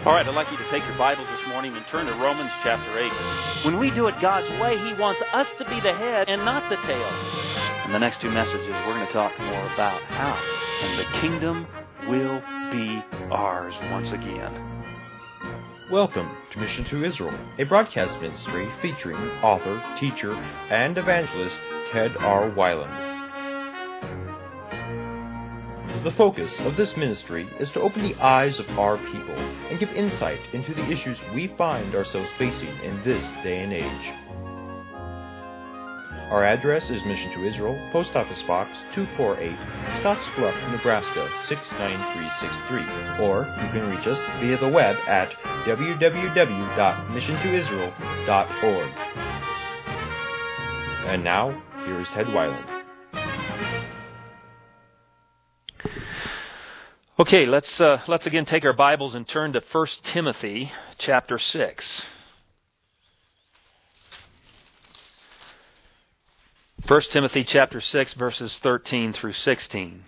All right, I'd like you to take your Bibles this morning and turn to Romans chapter 8. When we do it God's way, He wants us to be the head and not the tail. In the next two messages, we're going to talk more about how, and the kingdom will be ours once again. Welcome to Mission to Israel, a broadcast ministry featuring author, teacher, and evangelist Ted R. Weiland. The focus of this ministry is to open the eyes of our people and give insight into the issues we find ourselves facing in this day and age. Our address is Mission to Israel, Post Office Box 248, Scottsbluff, Nebraska 69363, or you can reach us via the web at www.missiontoisrael.org. And now, here is Ted Weiland. Okay, let's again take our Bibles and turn to 1 Timothy chapter 6. 1 Timothy chapter 6, verses 13 through 16.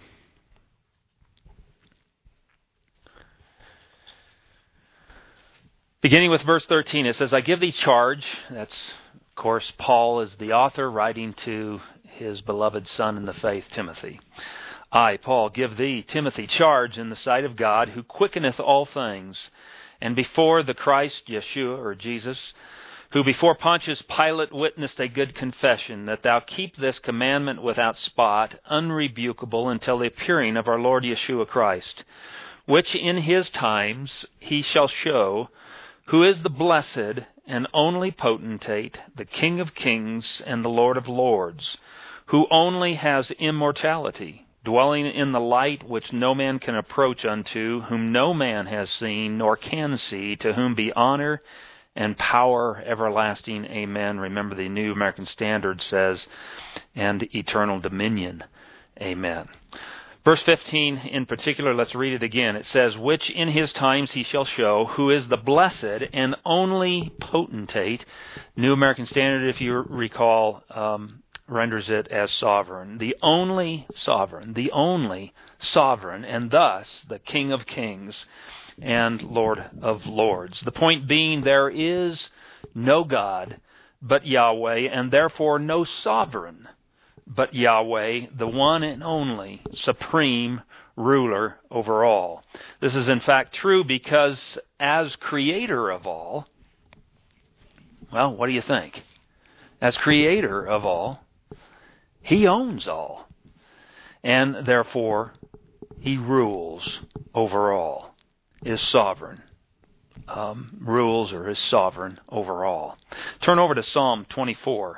Beginning with verse 13, it says, I give thee charge. That's, of course, Paul is the author writing to his beloved son in the faith, Timothy. I, Paul, give thee, Timothy, charge in the sight of God, who quickeneth all things, and before the Christ, Yeshua, or Jesus, who before Pontius Pilate witnessed a good confession, that thou keep this commandment without spot, unrebukable, until the appearing of our Lord Yeshua Christ, which in his times he shall show, who is the blessed and only potentate, the King of kings and the Lord of lords, who only has immortality, dwelling in the light which no man can approach unto, whom no man has seen nor can see, to whom be honor and power everlasting. Amen. Remember, the New American Standard says, and eternal dominion. Amen. Verse 15 in particular, let's read it again. It says, which in his times he shall show, who is the blessed and only potentate. New American Standard, if you recall, renders it as sovereign. The only sovereign, and thus the King of kings and Lord of lords. The point being, there is no God but Yahweh, and therefore no sovereign but Yahweh, the one and only supreme ruler over all. This is in fact true because as creator of all, well, what do you think? As creator of all, He owns all, and therefore He rules over all, is sovereign, rules or is sovereign over all. Turn over to Psalm 24.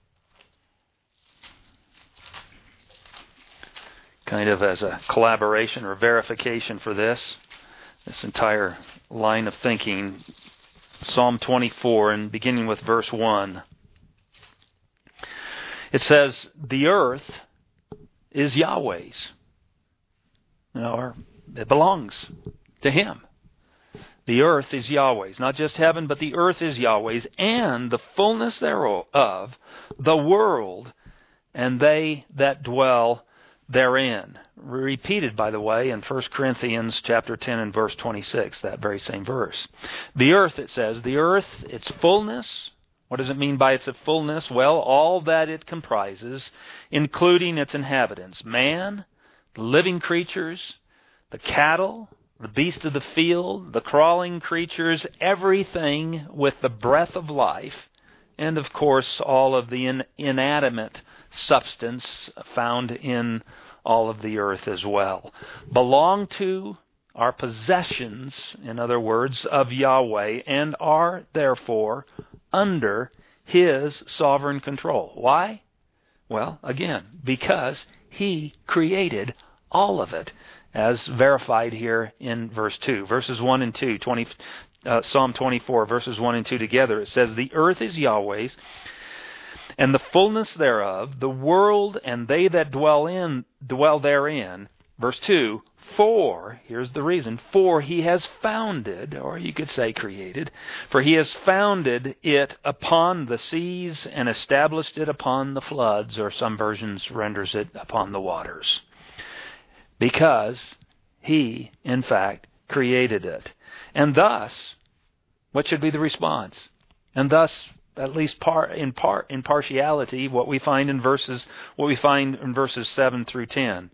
Kind of as a collaboration or verification for this entire line of thinking. Psalm 24, and beginning with verse 1. It says, the earth is Yahweh's. It belongs to Him. The earth is Yahweh's. Not just heaven, but the earth is Yahweh's, and the fullness thereof, the world, and they that dwell therein. Repeated, by the way, in 1 Corinthians chapter 10 and verse 26, that very same verse. The earth, it says, the earth, its fullness. What does it mean by its fullness? Well, all that it comprises, including its inhabitants. Man, the living creatures, the cattle, the beasts of the field, the crawling creatures, everything with the breath of life, and of course all of the inanimate substance found in all of the earth as well, belong to, are possessions, in other words, of Yahweh, and are therefore under His sovereign control. Why? Well, again, because He created all of it, as verified here in verse 2. Verses 1 and 2, Psalm 24, verses 1 and 2 together. It says, the earth is Yahweh's, and the fullness thereof, the world and they that dwell therein. Verse 2, for, here's the reason, for He has founded, or you could say created, for He has founded it upon the seas and established it upon the floods, or some versions renders it upon the waters. Because He, in fact, created it. And thus, what should be the response? And thus, at least in partiality, what we find in verses 7 through 10.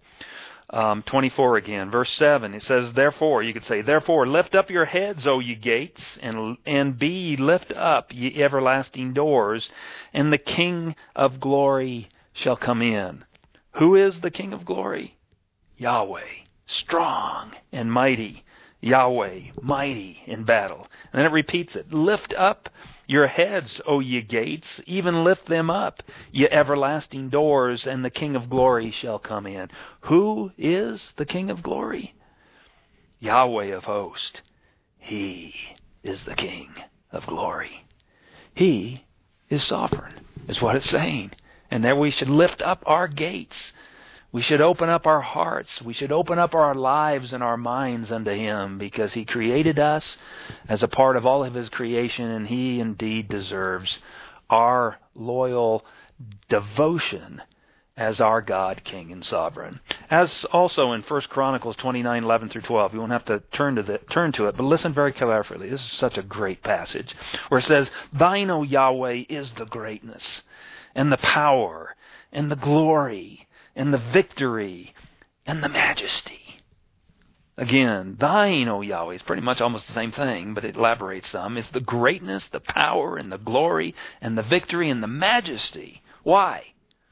24 again, verse 7, it says, therefore, you could say, therefore, lift up your heads, O ye gates, and be ye lift up, ye everlasting doors, and the King of glory shall come in. Who is the King of glory? Yahweh, strong and mighty. Yahweh, mighty in battle. And then it repeats it. Lift up your heads, O ye gates, even lift them up, ye everlasting doors, and the King of glory shall come in. Who is the King of glory? Yahweh of hosts. He is the King of glory. He is sovereign, is what it's saying. And that we should lift up our gates. We should open up our hearts. We should open up our lives and our minds unto Him, because He created us as a part of all of His creation, and He indeed deserves our loyal devotion as our God, King, and Sovereign. As also in 1 Chronicles 29:11 through 12. You won't have to turn to it, but listen very carefully. This is such a great passage, where it says, Thine, O Yahweh, is the greatness, and the power, and the glory, and the victory, and the majesty. Again, Thine, O Yahweh, is pretty much almost the same thing, but it elaborates some. It's the greatness, the power, and the glory, and the victory, and the majesty. Why?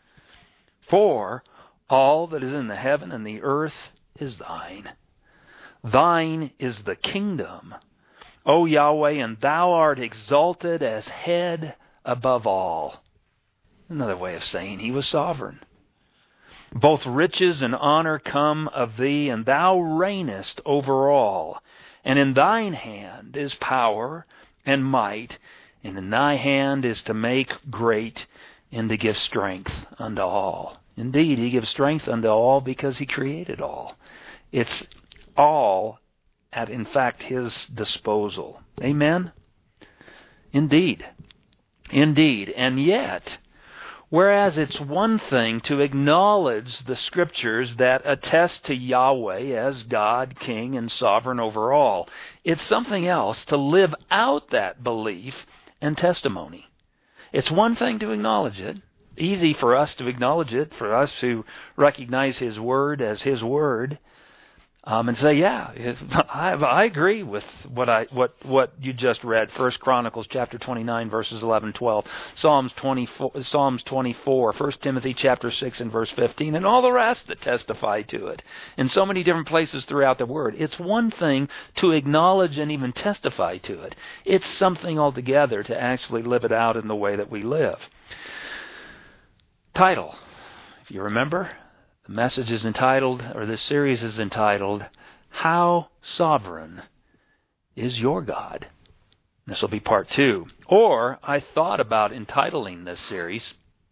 For all that is in the heaven and the earth is Thine. Thine is the kingdom, O Yahweh, and Thou art exalted as head above all. Another way of saying He was sovereign. Both riches and honor come of Thee, and Thou reignest over all. And in Thine hand is power and might, and in Thy hand is to make great and to give strength unto all. Indeed, He gives strength unto all because He created all. It's all at, in fact, His disposal. Amen? Indeed. Indeed. And yet, whereas it's one thing to acknowledge the Scriptures that attest to Yahweh as God, King, and Sovereign over all, it's something else to live out that belief and testimony. It's one thing to acknowledge it. Easy for us to acknowledge it, for us who recognize His Word as His Word, and say, yeah, I agree with what you just read. 1 Chronicles chapter 29, verses 11, 12, Psalms 24, 1 Timothy chapter 6 and verse 15, and all the rest that testify to it in so many different places throughout the Word. It's one thing to acknowledge and even testify to it. It's something altogether to actually live it out in the way that we live. Title, if you remember, the message is entitled, or this series is entitled, How Sovereign is Your God? This will be part 2. Or I thought about entitling this series,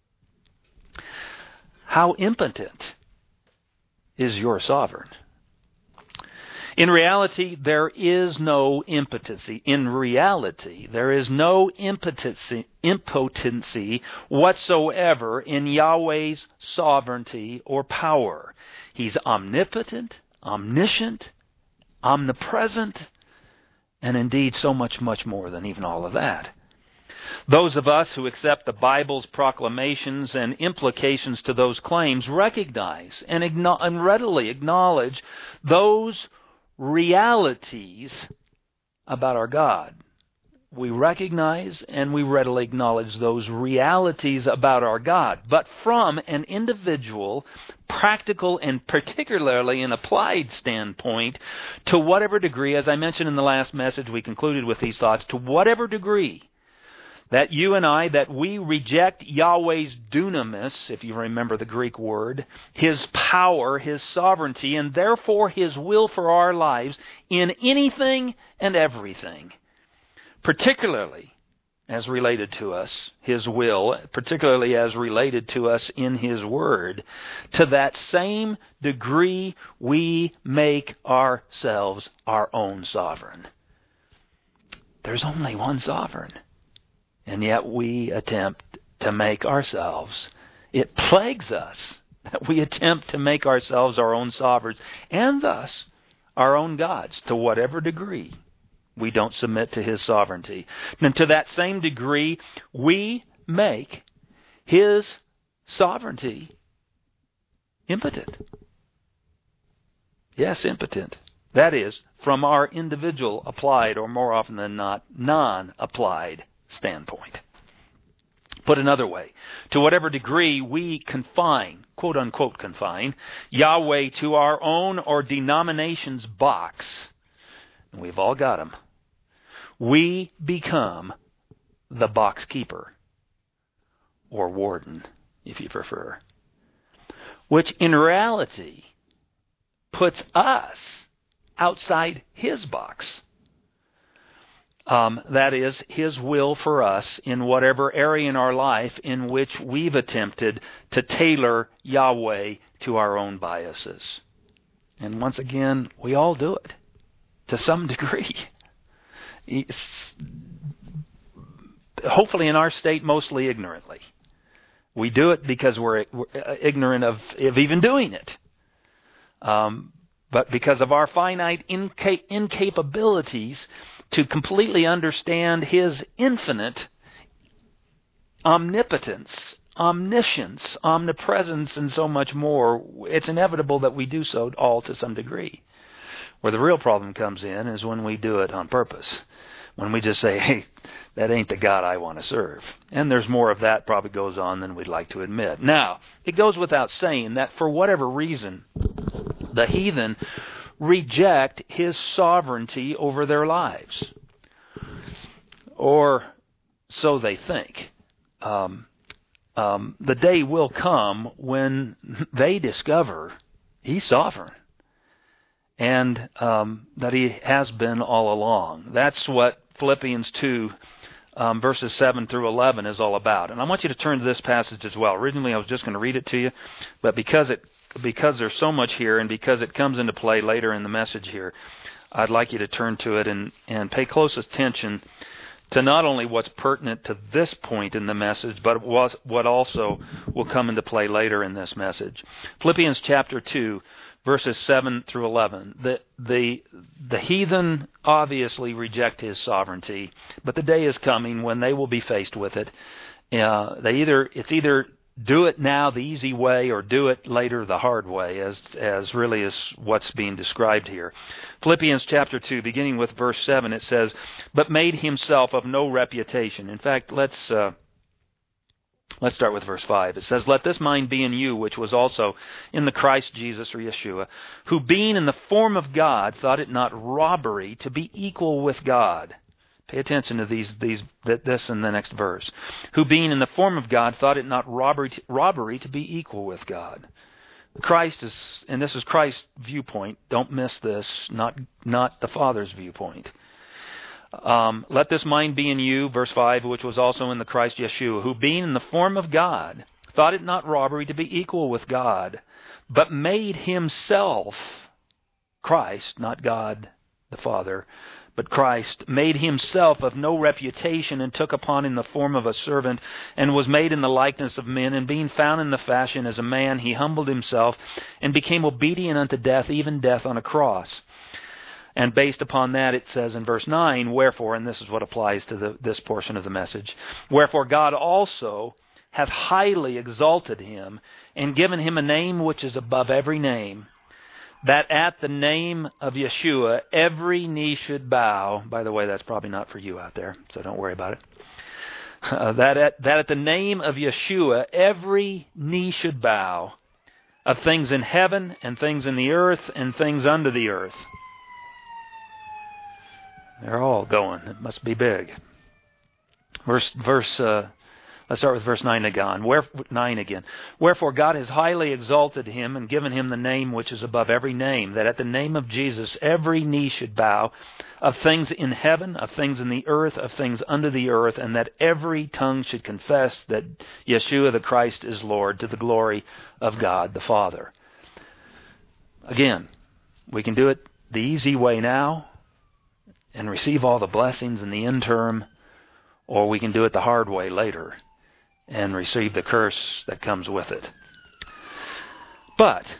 How Impotent is Your Sovereign? In reality, there is no impotency. In reality, there is no impotency whatsoever in Yahweh's sovereignty or power. He's omnipotent, omniscient, omnipresent, and indeed so much, much more than even all of that. Those of us who accept the Bible's proclamations and implications to those claims recognize and readily acknowledge those realities about our God. We recognize and we readily acknowledge those realities about our God, but from an individual, practical, and particularly an applied standpoint, to whatever degree, as I mentioned in the last message, we concluded with these thoughts, to whatever degree that you and I, that we reject Yahweh's dunamis, if you remember the Greek word, His power, His sovereignty, and therefore His will for our lives in anything and everything, particularly as related to us, His will, particularly as related to us in His Word, to that same degree we make ourselves our own sovereign. There's only one sovereign. And yet we attempt to make ourselves, it plagues us that we attempt to make ourselves our own sovereigns and thus our own gods to whatever degree We don't submit to His sovereignty. And to that same degree, we make His sovereignty impotent. Yes, impotent. That is, from our individual applied, or more often than not, non-applied standpoint. Put another way, to whatever degree we confine, quote-unquote confine, Yahweh to our own or denomination's box, and we've all got them, we become the box keeper, or warden, if you prefer, which in reality puts us outside His box. That is, His will for us in whatever area in our life in which we've attempted to tailor Yahweh to our own biases. And once again, we all do it to some degree. Hopefully in our state, mostly ignorantly. We do it because we're ignorant of even doing it. But because of our finite incapabilities to completely understand His infinite omnipotence, omniscience, omnipresence, and so much more, it's inevitable that we do so all to some degree. Where the real problem comes in is when we do it on purpose. When we just say, hey, that ain't the God I want to serve. And there's more of that probably goes on than we'd like to admit. Now, it goes without saying that for whatever reason, the heathen reject His sovereignty over their lives. Or so they think. The day will come when they discover He's sovereign. And that He has been all along. That's what Philippians 2, verses 7 through 11 is all about. And I want you to turn to this passage as well. Originally I was just going to read it to you, but because there's so much here and because it comes into play later in the message here, I'd like you to turn to it and pay close attention to not only what's pertinent to this point in the message, but what also will come into play later in this message. Philippians chapter 2, verses 7 through 11. The heathen obviously reject His sovereignty, but the day is coming when they will be faced with it. It's either do it now the easy way or do it later the hard way, as really is what's being described here. Philippians chapter 2, beginning with verse 7, it says, "But made Himself of no reputation." In fact, let's start with verse 5. It says, "Let this mind be in you, which was also in the Christ Jesus," or Yeshua, "who being in the form of God, thought it not robbery to be equal with God." Pay attention to this in the next verse. "Who being in the form of God, thought it not robbery to be equal with God." Christ is, and this is Christ's viewpoint. Don't miss this. Not the Father's viewpoint. "Let this mind be in you," verse 5, "which was also in the Christ Yeshua, who being in the form of God, thought it not robbery to be equal with God, but made Himself," Christ, not God the Father, but Christ, "made Himself of no reputation, and took upon Him the form of a servant, and was made in the likeness of men, and being found in the fashion as a man, He humbled Himself, and became obedient unto death, even death on a cross." And based upon that, it says in verse 9, "Wherefore," and this is what applies to this portion of the message, "Wherefore God also hath highly exalted Him, and given Him a name which is above every name, that at the name of Yeshua every knee should bow." By the way, that's probably not for you out there, so don't worry about it. That at the name of Yeshua every knee should bow, of things in heaven and things in the earth and things under the earth. They're all going. It must be big. Let's start with verse 9 again. "Wherefore God has highly exalted Him and given Him the name which is above every name, that at the name of Jesus every knee should bow, of things in heaven, of things in the earth, of things under the earth, and that every tongue should confess that Yeshua the Christ is Lord, to the glory of God the Father." Again, we can do it the easy way now and receive all the blessings in the interim, or we can do it the hard way later and receive the curse that comes with it. But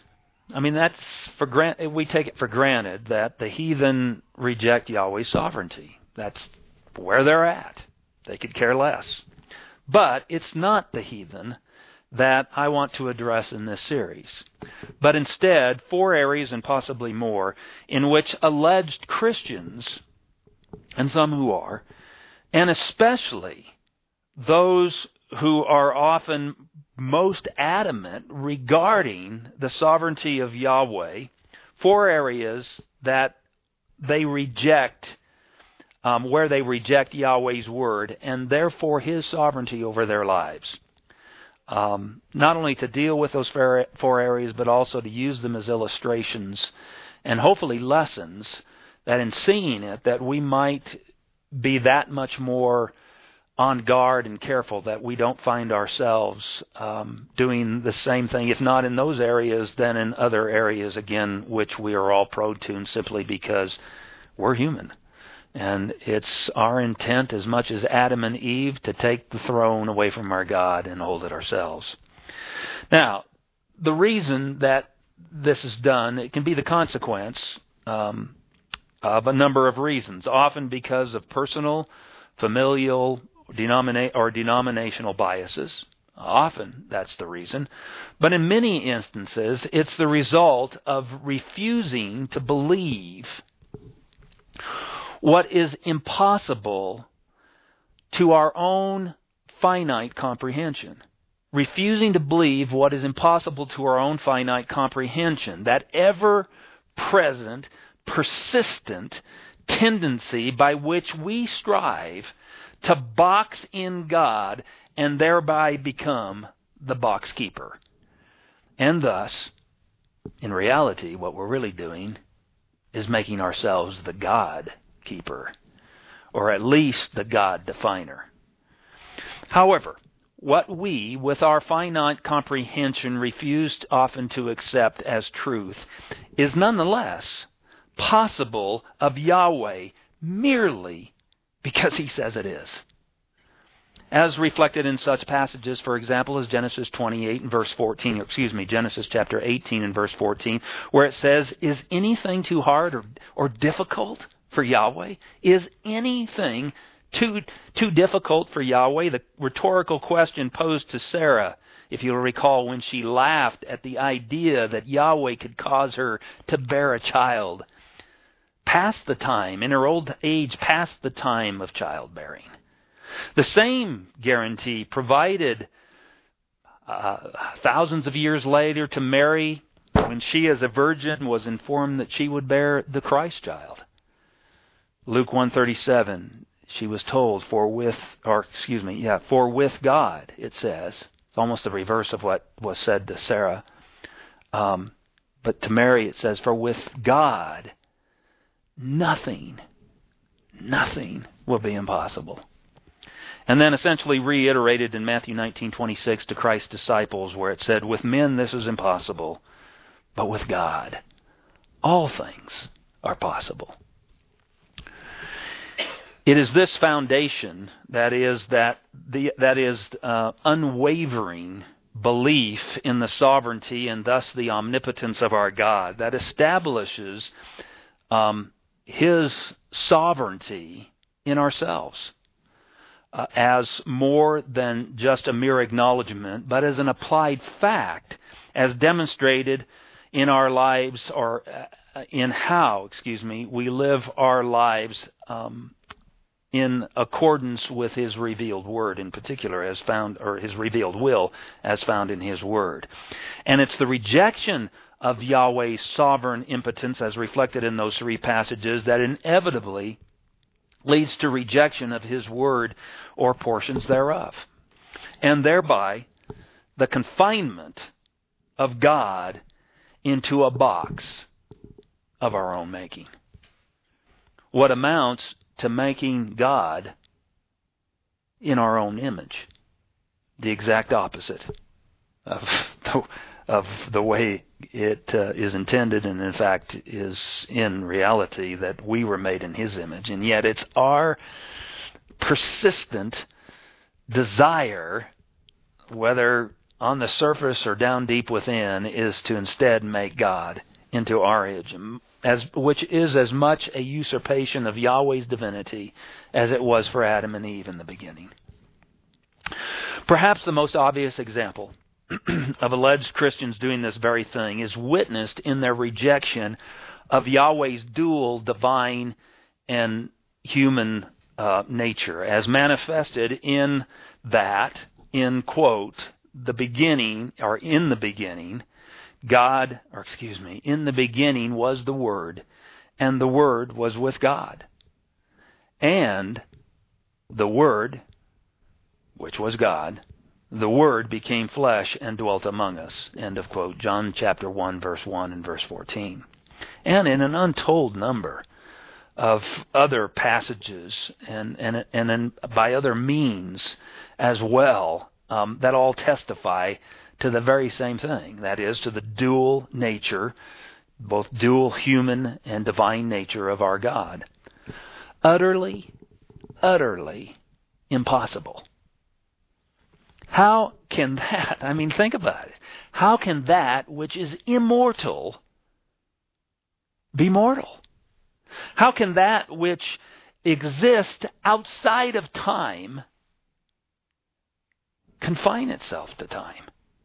I mean, that's we take it for granted that the heathen reject Yahweh's sovereignty. That's where they're at. They could care less. But it's not the heathen that I want to address in this series, but instead 4 areas and possibly more in which alleged Christians, and some who are, and especially those who are often most adamant regarding the sovereignty of Yahweh, 4 areas that they reject, where they reject Yahweh's word and therefore His sovereignty over their lives. Not only to deal with those 4 areas, but also to use them as illustrations and hopefully lessons, that in seeing it, that we might be that much more on guard and careful that we don't find ourselves doing the same thing, if not in those areas, then in other areas, again, which we are all prone to, simply because we're human. And it's our intent, as much as Adam and Eve, to take the throne away from our God and hold it ourselves. Now, the reason that this is done, it can be the consequence of a number of reasons, often because of personal, familial, or denominational biases. Often that's the reason. But in many instances, it's the result of refusing to believe what is impossible to our own finite comprehension. Refusing to believe what is impossible to our own finite comprehension. That ever-present, persistent tendency by which we strive to box in God and thereby become the box keeper. And thus, in reality, what we're really doing is making ourselves the God keeper, or at least the God definer. However, what we, with our finite comprehension, refuse often to accept as truth is nonetheless possible of Yahweh merely because He says it is. As reflected in such passages, for example, as Genesis 28 and verse 14, Genesis chapter 18 and verse 14, where it says, "Is anything too hard or difficult for Yahweh? Is anything too difficult for Yahweh?" The rhetorical question posed to Sarah, if you'll recall, when she laughed at the idea that Yahweh could cause her to bear a child past the time, in her old age, past the time of childbearing. The same guarantee provided thousands of years later to Mary when she, as a virgin, was informed that she would bear the Christ child. Luke 1:37, she was told, for with God, it says. It's almost the reverse of what was said to Sarah. But to Mary it says, for with God, nothing will be impossible. And then essentially reiterated in Matthew 19:26 to Christ's disciples, where it said, with men this is impossible, but with God all things are possible. It is this foundation that is unwavering belief in the sovereignty and thus the omnipotence of our God that establishes His sovereignty in ourselves as more than just a mere acknowledgement, but as an applied fact, as demonstrated in our lives, or in how, we live our lives in accordance with His revealed Word, in particular, as found, or His revealed will, as found in His Word. And it's the rejection of Yahweh's sovereign impotence, as reflected in those 3 passages, that inevitably leads to rejection of His Word or portions thereof, and thereby the confinement of God into a box of our own making. What amounts to making God in our own image, the exact opposite of the way it is intended, and in fact is in reality that we were made in His image. And yet it's our persistent desire, whether on the surface or down deep within is to instead make God into our image, which is as much a usurpation of Yahweh's divinity as it was for Adam and Eve in the beginning. Perhaps the most obvious example of alleged Christians doing this very thing is witnessed in their rejection of Yahweh's dual divine and human nature, as manifested in that, in quote, the beginning, or in the beginning, in the beginning was the Word, and the Word was with God. And the Word, which was God, the Word became flesh and dwelt among us. End of quote. John chapter 1, verse 1 and verse 14. And in an untold number of other passages and by other means as well, that all testify to the very same thing. That is, to the dual nature, both dual human and divine nature of our God. Utterly, utterly impossible. How can that, think about it. How can that which is immortal be mortal? How can that which exists outside of time confine itself to time?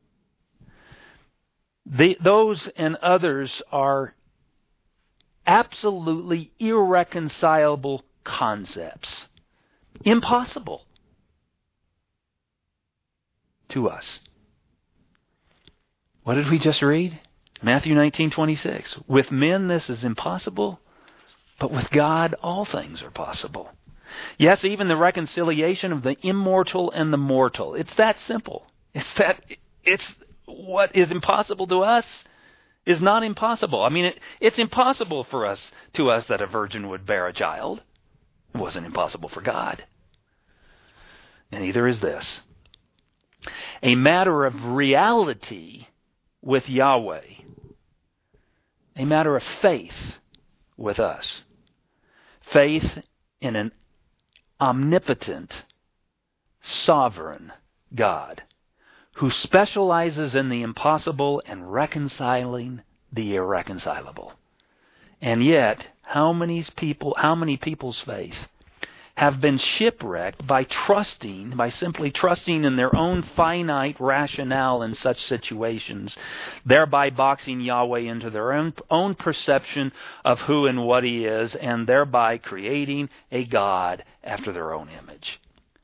Those and others are absolutely irreconcilable concepts. Impossible to us. What did we just read? Matthew 19:26. With men this is impossible, but with God all things are possible. Yes, even the reconciliation of the immortal and the mortal. It's that simple. It's what is impossible to us is not impossible. It's impossible for us that a virgin would bear a child. It wasn't impossible for God. And neither is this. A matter of reality with Yahweh. A matter of faith with us. Faith in an omnipotent, sovereign God who specializes in the impossible and reconciling the irreconcilable. And yet, how many people's faith have been shipwrecked by simply trusting in their own finite rationale in such situations, thereby boxing Yahweh into their own perception of who and what He is, and thereby creating a God after their own image.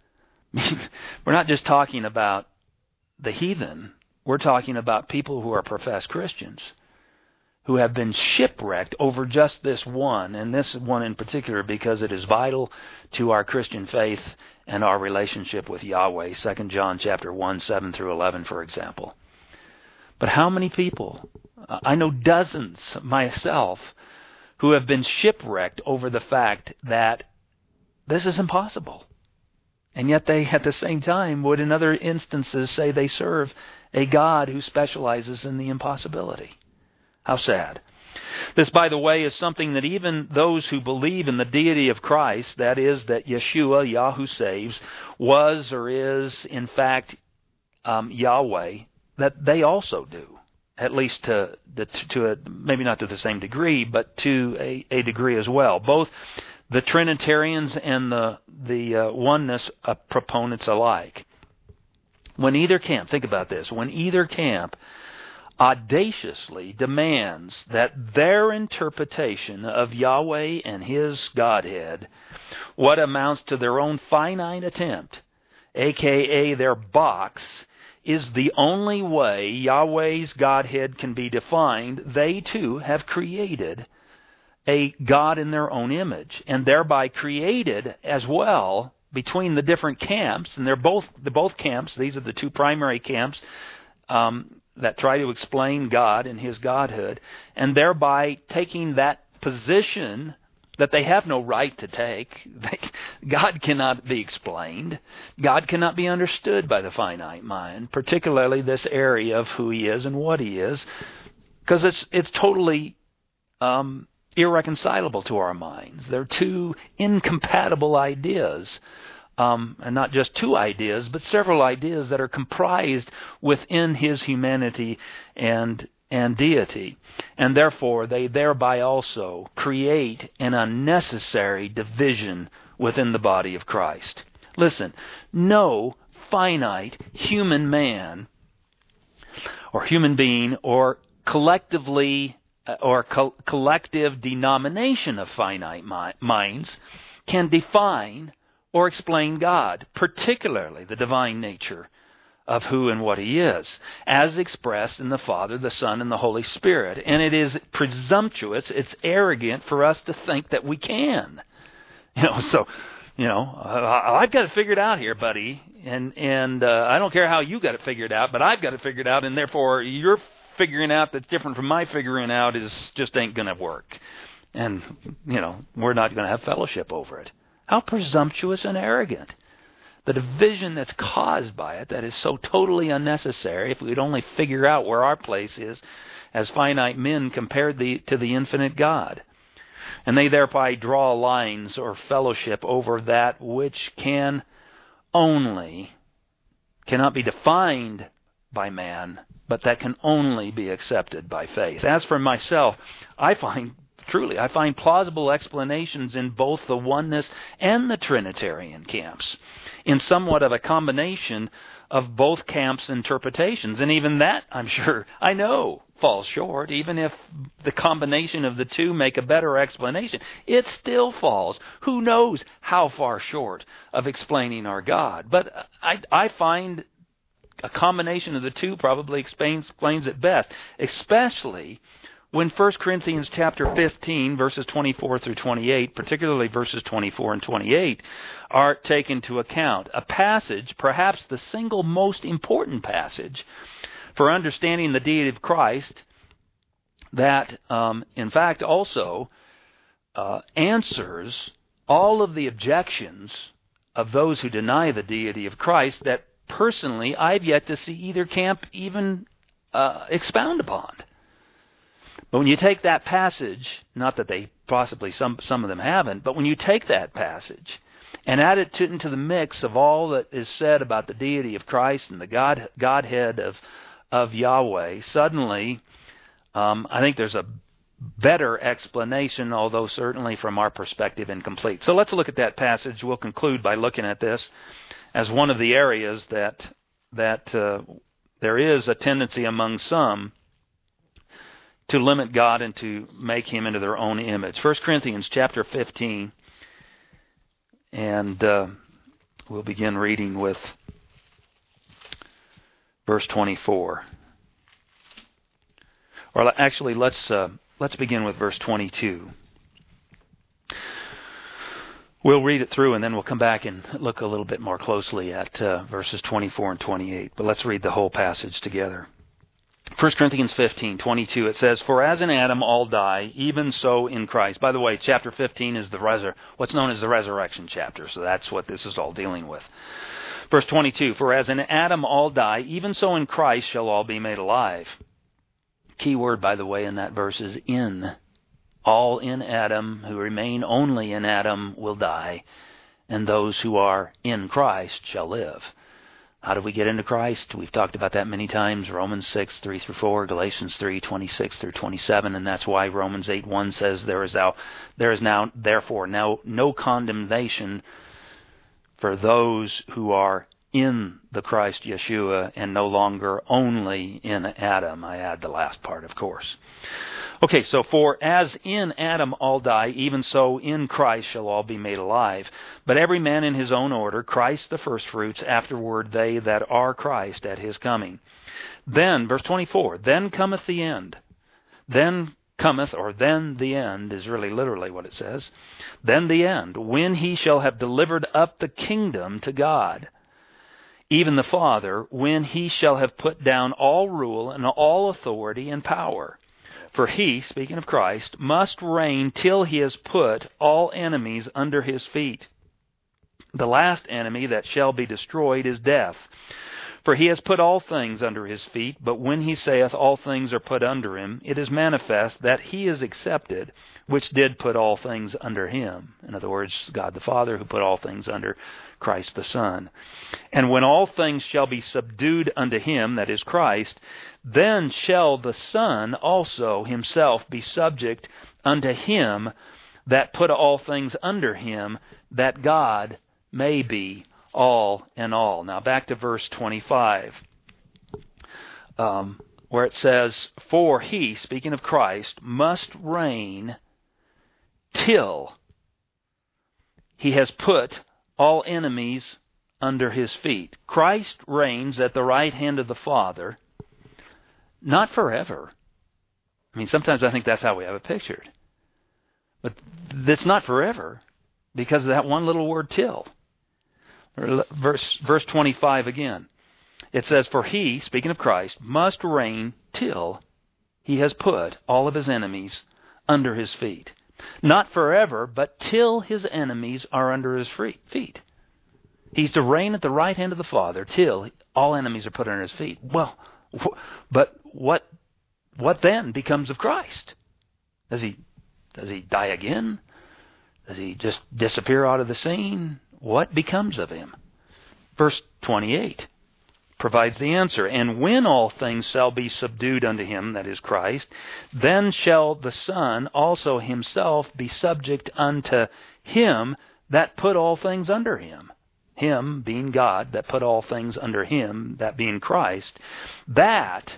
We're not just talking about the heathen. We're talking about people who are professed Christians, who have been shipwrecked over just this one, and this one in particular because it is vital to our Christian faith and our relationship with Yahweh. 2 John chapter 1, 7 through 11, for example. But how many people, I know dozens myself, who have been shipwrecked over the fact that this is impossible. And yet they, at the same time, would in other instances say they serve a God who specializes in the impossibility. How sad. This, by the way, is something that even those who believe in the deity of Christ, that is, that Yeshua, Yah who saves, was or is, in fact, Yahweh, that they also do. At least to maybe not to the same degree, but to a degree as well. Both the Trinitarians and the oneness proponents alike. When either camp, think about this, when either camp audaciously demands that their interpretation of Yahweh and His Godhead, what amounts to their own finite attempt, aka their box, is the only way Yahweh's Godhead can be defined, they too have created a God in their own image, and thereby created as well between the different camps, and they're both camps. These are the two primary camps that try to explain God and His Godhood, and thereby taking that position that they have no right to take. God cannot be explained. God cannot be understood by the finite mind, particularly this area of who He is and what He is, because it's totally irreconcilable to our minds. They're two incompatible ideas and not just two ideas, but several ideas that are comprised within his humanity and deity. And therefore, they thereby also create an unnecessary division within the body of Christ. Listen, no finite human man or human being or collectively or collective denomination of finite minds can define or explain God, particularly the divine nature of who and what He is, as expressed in the Father, the Son, and the Holy Spirit. And it is presumptuous, it's arrogant for us to think that we can. I've got it figured out here, buddy, and I don't care how you got it figured out, but I've got it figured out, and therefore your figuring out that's different from my figuring out just ain't going to work. And, we're not going to have fellowship over it. How presumptuous and arrogant. The division that's caused by it, that is so totally unnecessary, if we'd only figure out where our place is as finite men compared to the infinite God. And they thereby draw lines or fellowship over that which cannot be defined by man, but that can only be accepted by faith. As for myself, I find plausible explanations in both the oneness and the Trinitarian camps, in somewhat of a combination of both camps' interpretations. And even that, I know, falls short. Even if the combination of the two make a better explanation, it still falls. Who knows how far short of explaining our God? But I find a combination of the two probably explains it best, especially when 1 Corinthians chapter 15, verses 24 through 28, particularly verses 24 and 28, are taken into account. A passage, perhaps the single most important passage for understanding the deity of Christ, that, in fact, also answers all of the objections of those who deny the deity of Christ that personally I've yet to see either camp even expound upon. But when you take that passage, not that they possibly, some of them haven't, but when you take that passage and add it into the mix of all that is said about the deity of Christ and the Godhead of Yahweh, suddenly I think there's a better explanation, although certainly from our perspective incomplete. So let's look at that passage. We'll conclude by looking at this as one of the areas that there is a tendency among some to limit God and to make Him into their own image. 1 Corinthians chapter 15, and we'll begin reading with verse 24. Or actually, let's begin with verse 22. We'll read it through and then we'll come back and look a little bit more closely at verses 24 and 28. But let's read the whole passage together. 1 Corinthians 15, 22, it says, "For as in Adam all die, even so in Christ." By the way, chapter 15 is what's known as the resurrection chapter, so that's what this is all dealing with. Verse 22, "For as in Adam all die, even so in Christ shall all be made alive." Key word, by the way, in that verse is in. All in Adam, who remain only in Adam, will die, and those who are in Christ shall live. How do we get into Christ? We've talked about that many times. Romans 6, 3 through 4, Galatians 3, 26 through 27, and that's why Romans 8, 1 says, there is now therefore no condemnation for those who are in the Christ Yeshua and no longer only in Adam. I add the last part, of course. Okay, so for as in Adam all die, even so in Christ shall all be made alive. But every man in his own order, Christ the firstfruits, afterward they that are Christ at His coming. Then, verse 24, then cometh the end. Then the end is really literally what it says. Then the end, when He shall have delivered up the kingdom to God, even the Father, when He shall have put down all rule and all authority and power. For He, speaking of Christ, must reign till He has put all enemies under His feet. The last enemy that shall be destroyed is death. For he has put all things under his feet, but when he saith all things are put under him, it is manifest that he is accepted, which did put all things under him. In other words, God the Father who put all things under Christ the Son. And when all things shall be subdued unto him, that is Christ, then shall the Son also himself be subject unto him that put all things under him, that God may be all in all. Now back to verse 25, where it says, For he, speaking of Christ, must reign till he has put all enemies under his feet. Christ reigns at the right hand of the Father, not forever. I mean, sometimes I think that's how we have it pictured. But it's not forever because of that one little word, till. Verse 25 again. It says, For he, speaking of Christ, must reign till he has put all of his enemies under his feet. Not forever, but till his enemies are under his feet. He's to reign at the right hand of the Father till all enemies are put under his feet. Well, but what then becomes of Christ? Does he die again? Does he just disappear out of the scene? What becomes of him? Verse 28 provides the answer. And when all things shall be subdued unto him, that is Christ, then shall the Son also himself be subject unto him that put all things under him. Him being God, that put all things under him, that being Christ, that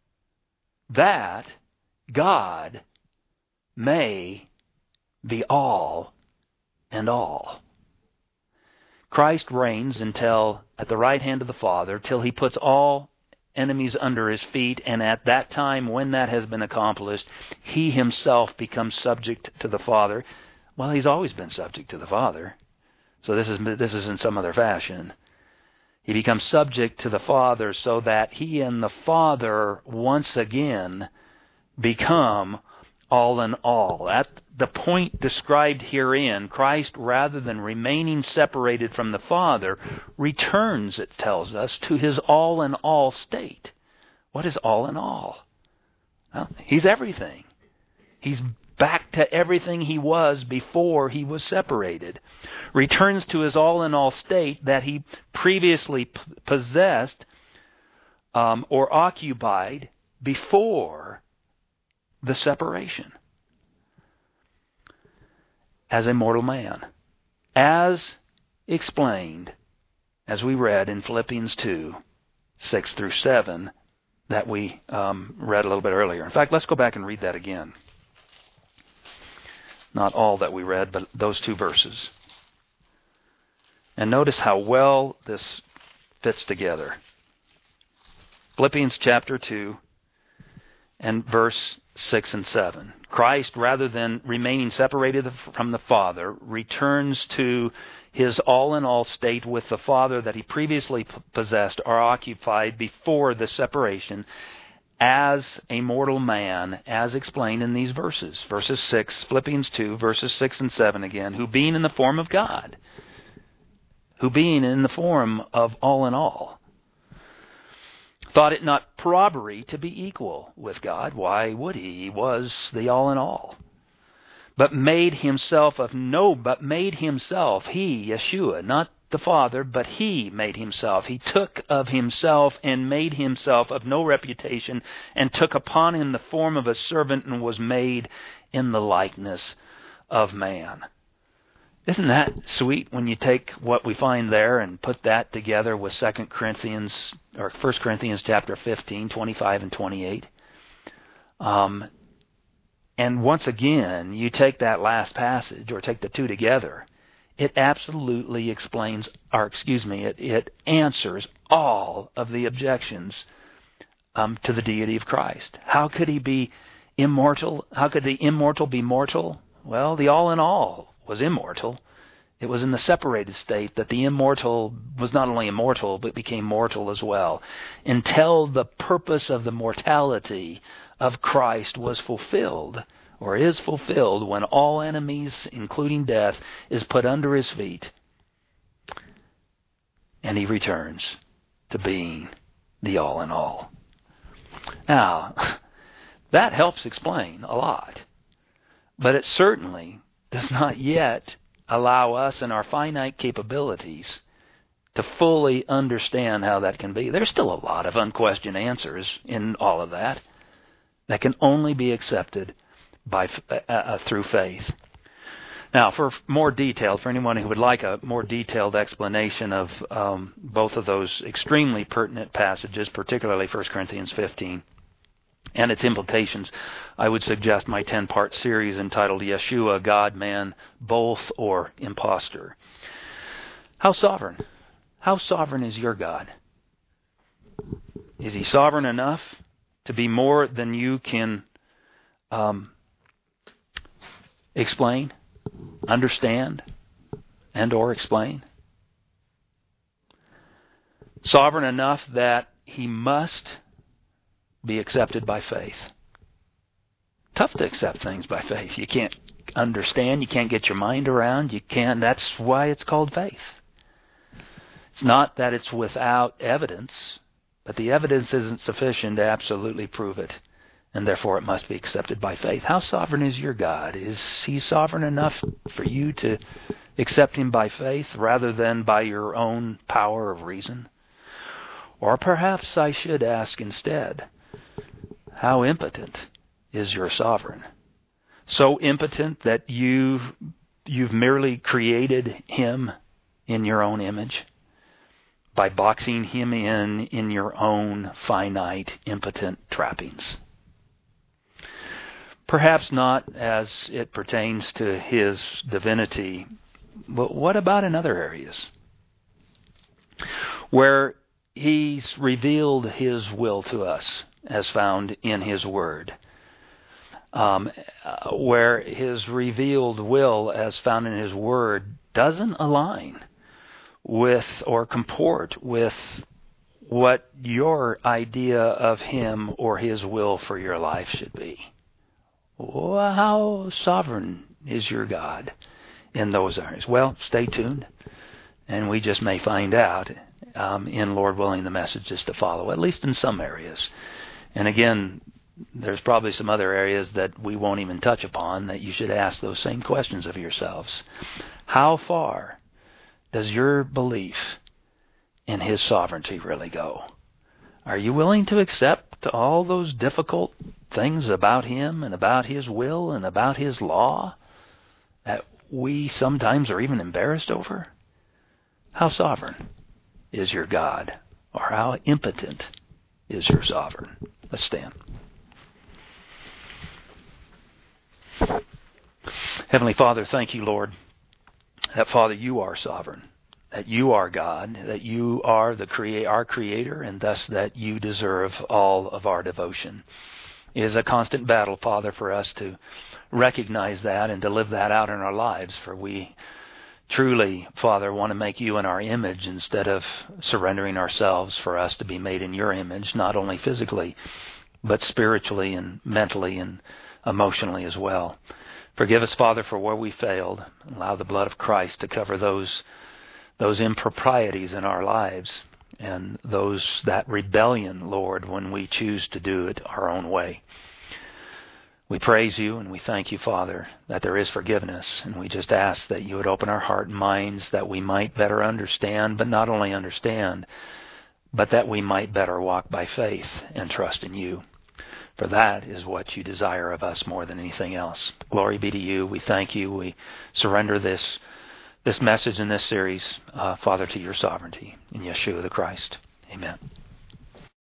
God may be all and all. Christ reigns until at the right hand of the Father, till he puts all enemies under his feet, and at that time when that has been accomplished, he himself becomes subject to the Father. Well, he's always been subject to the Father. So this is in some other fashion. He becomes subject to the Father so that he and the Father once again become all in all. At the point described herein, Christ, rather than remaining separated from the Father, returns, it tells us, to his all in all state. What is all in all? Well, he's everything. He's back to everything he was before he was separated. Returns to his all in all state that he previously possessed or occupied before the separation. As a mortal man. As explained, as we read in Philippians 2, 6 through 7, that we read a little bit earlier. In fact, let's go back and read that again. Not all that we read, but those two verses. And notice how well this fits together. Philippians chapter 2 and verse 6 and 7. Christ, rather than remaining separated from the Father, returns to his all-in-all state with the Father that he previously possessed or occupied before the separation as a mortal man, as explained in these verses. Verses 6, Philippians 2, verses 6 and 7 again. Who being in the form of God, who being in the form of all in all, thought it not robbery to be equal with God. Why would he? He was the all in all. But made himself, he, Yeshua, not the Father, but he made himself. He took of himself and made himself of no reputation, and took upon him the form of a servant, and was made in the likeness of man. Isn't that sweet when you take what we find there and put that together with 1 Corinthians chapter 15, 25 and 28? And once again, you take that last passage, or take the two together, it absolutely explains, it answers all of the objections to the deity of Christ. How could he be immortal? How could the immortal be mortal? Well, the all in all was immortal. It was in the separated state that the immortal was not only immortal, but became mortal as well, until the purpose of the mortality of Christ was fulfilled, or is fulfilled, when all enemies, including death, is put under his feet, and he returns to being the all in all. Now, that helps explain a lot, but it certainly does not yet allow us and our finite capabilities to fully understand how that can be. There's still a lot of unquestioned answers in all of that can only be accepted by through faith. Now, for anyone who would like a more detailed explanation of both of those extremely pertinent passages, particularly 1 Corinthians 15 and its implications, I would suggest my 10-part series entitled Yeshua, God, Man, Both, or Imposter. How sovereign? How sovereign is your God? Is He sovereign enough to be more than you can explain, understand, and or explain? Sovereign enough that He must be accepted by faith. Tough to accept things by faith. You can't understand, you can't get your mind around, that's why it's called faith. It's not that it's without evidence, but the evidence isn't sufficient to absolutely prove it, and therefore it must be accepted by faith. How sovereign is your God? Is He sovereign enough for you to accept Him by faith rather than by your own power of reason? Or perhaps I should ask instead, how impotent is your sovereign? So impotent that you've merely created Him in your own image by boxing Him in your own finite, impotent trappings. Perhaps not as it pertains to His divinity, but what about in other areas where He's revealed His will to us as found in His Word, where His revealed will as found in His Word doesn't align with or comport with what your idea of Him or His will for your life should be? Well, how sovereign is your God in those areas? Well, stay tuned, and we just may find out in, Lord willing, the messages to follow, at least in some areas. And again, there's probably some other areas that we won't even touch upon that you should ask those same questions of yourselves. How far does your belief in His sovereignty really go? Are you willing to accept all those difficult things about Him and about His will and about His law that we sometimes are even embarrassed over? How sovereign is your God? Or how impotent is your sovereign? Let's stand. Heavenly Father, thank you, Lord, that, Father, you are sovereign, that you are God, that you are our Creator, and thus that you deserve all of our devotion. It is a constant battle, Father, for us to recognize that and to live that out in our lives, for we truly, Father, want to make you in our image instead of surrendering ourselves for us to be made in your image, not only physically, but spiritually and mentally and emotionally as well. Forgive us, Father, for where we failed. Allow the blood of Christ to cover those improprieties in our lives and that rebellion, Lord, when we choose to do it our own way. We praise you and we thank you, Father, that there is forgiveness, and we just ask that you would open our heart and minds that we might better understand, but not only understand, but that we might better walk by faith and trust in you. For that is what you desire of us more than anything else. Glory be to you. We thank you. We surrender this message in this series, Father, to your sovereignty. In Yeshua the Christ. Amen.